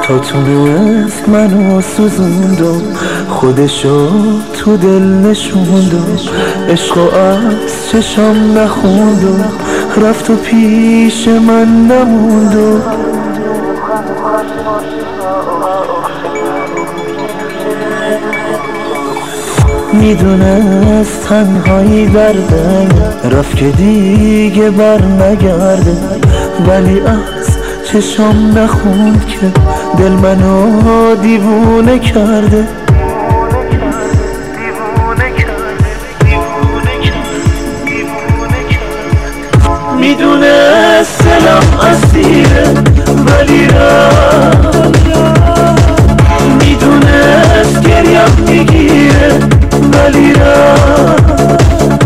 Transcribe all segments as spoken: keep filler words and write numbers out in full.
تا تونست منو سوزوند و خودشو تو دل نشوند و عشق و از چشام نخوند و رفت و پیش من نموند و میدونست تنهایی درده رفت که دیگه بر نگرده، ولی از چشام نخوند که دل منو دیوونه کرده. میدونست دلم اسیره ولی رفت، میدونست گریم میگیره ولی رفت،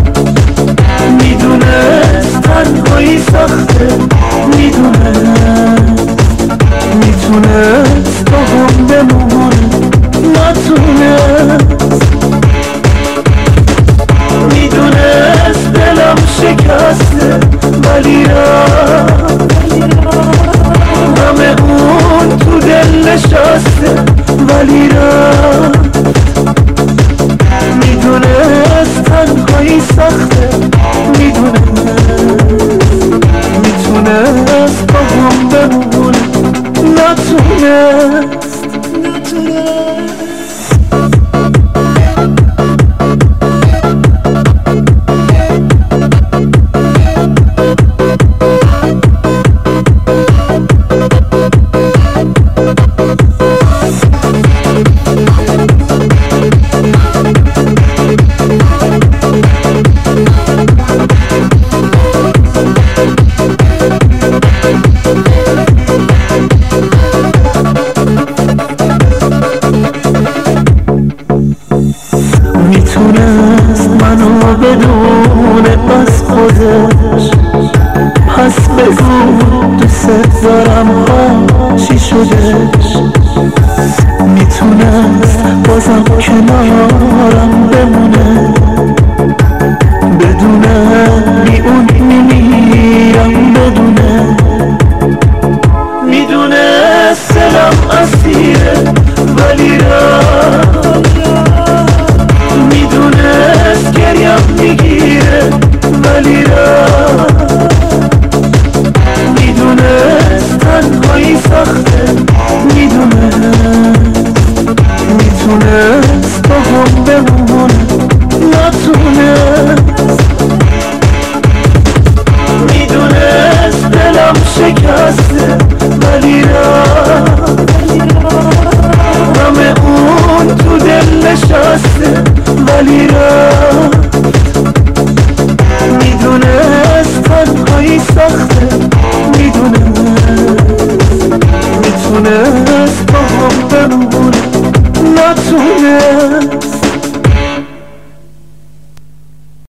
میدونست تنهایی سخته، میدونست میتونست با هم بمونه نتونست، میدونست دلم شکسته ولی رفت، غم اون تو دل نشسته ولی رفت، میدونست تنهایی سخته، میدونست میتونست با هم بمونه نتونست نتونست میتونست منو بدونه از خودش، پس بگو دوست دارم ها چی شدش، میتونست بازم کنارم بمونه بدونه بی اون میمیرم بدونه، میدونست دلم اسیره ولی رفت، میدونست گریم میگیره ولی رفت، میدونست تنهایی سخته، میدونست میتونست با هم بمونه نتونست، میدونست دلم شکسته ولی رفت، غم اون تو دل نشسته ولی رفت، میدونست تنهایی سخته، میدونست میتونست با هم بمونه نتونست